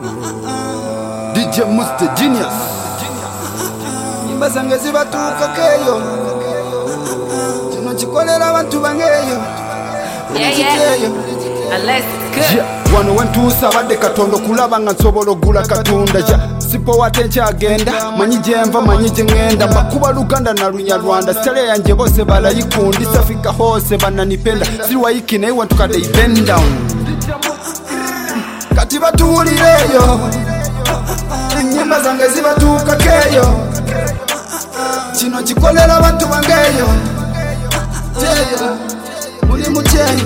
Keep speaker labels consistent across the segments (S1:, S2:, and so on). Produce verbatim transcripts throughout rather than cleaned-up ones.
S1: D J Muste Genius.
S2: Nyimba zange zibatuuka keyo, kino kikolera abantu bangeyo.
S3: Yeah, yeah. Let's go.
S1: Yeah. Wano wentuusa abadde Katonda okulaba nga nsobola ogula Katonda ja sipo wate nkyagenda manyi gyenva manyi gyengenda makuba Luganda na Lunyarwanda stele yanje bose balayikundi safika hose bananipenda siriwayiki naye wantukadde bend down kati batuulireyo ennyimba zange zibatuuka keyo kino kikolera abantu bangeyo jeyo muli mukyeyo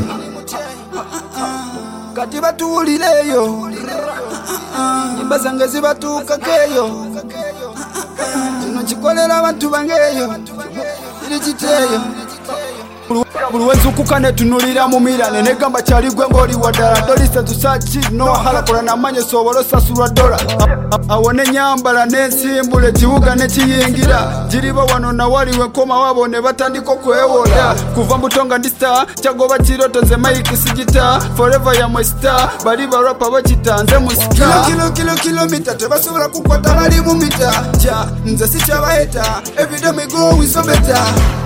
S1: kati batuulireyo nyimba zange zibatuuka keyo kino kikolera abantu bangeyo kiri kiteyo buli wenzukuka netunulira mu mirane negamba kyali gwe ng'oli waddala dolisa tusaaki nohalakola namanye sobola osasulwa dola awo nenyambala nensimbula ekibuga nekiyingira giriba wano nawaliwe nkoma wabo ne batandika okwewola kuva mbutonga ndi star kyagoba kiroto nze maiki sigita forever ya mwe star bali barapa bakita nze musika kilo kilo kilomita tebasobola kukwata bali mu mita kya nze sikyabayeta everyday me go with so better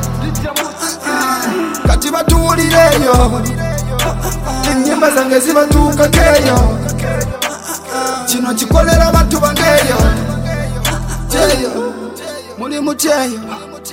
S1: kati batuulireyo ennyimba zange zibatuuka keyo kino kikolera abantu bangeyo jeyo muli mukyeyo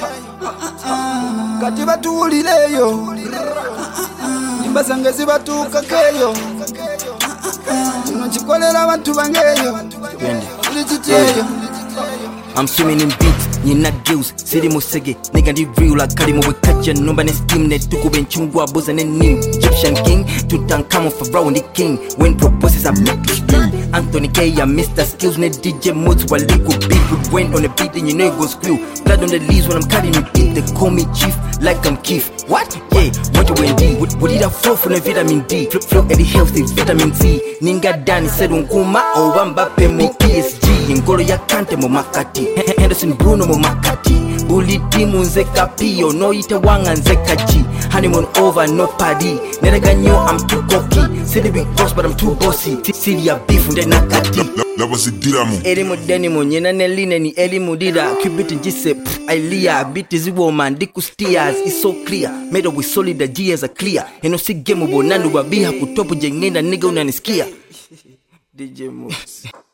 S1: kati batuulireyo ennyimba zange zibatuuka keyo kino kikolera abantu bangeyo kiri kiteyo
S4: I'm swimming in beats, nyina gills, city musege, nigga di real like Kalimu we catch ya numba ne steam ne tuku ben chungwa boza ne nim Egyptian king, Tutankhamun Pharaoh the king, when proposes I make the stream Anthony K, I Mister Skills, ne D J Moods, while link with beat with wind on the beat and you know it goes screw Blood on the leaves when I'm cutting it deep, they call me chief, like I'm Keith What? Yeah, what you N D, would, would eat a flow from the vitamin D Flow, flow Eddie healthy, vitamin C Ninga Danny said unkuma, o Wambape mo P S G Ngolo ya kante mo makati Henderson Bruno mo makati Bully timu nze kapio No ite wanga nze kaji Honeymoon over no party Nerega nyo I'm too cocky City big boss but I'm too bossy City ya beef unde nakati
S5: Labazidiramu
S4: Elimu denimo nyena neline ni elimu dida Kubiti njise pff ailia Biti ziwo mandiku steers It's so clear Made up with solid the G as a clear Eno si game ubo nandu wabiha kutopu jengenda nigga unanisikia D J Moods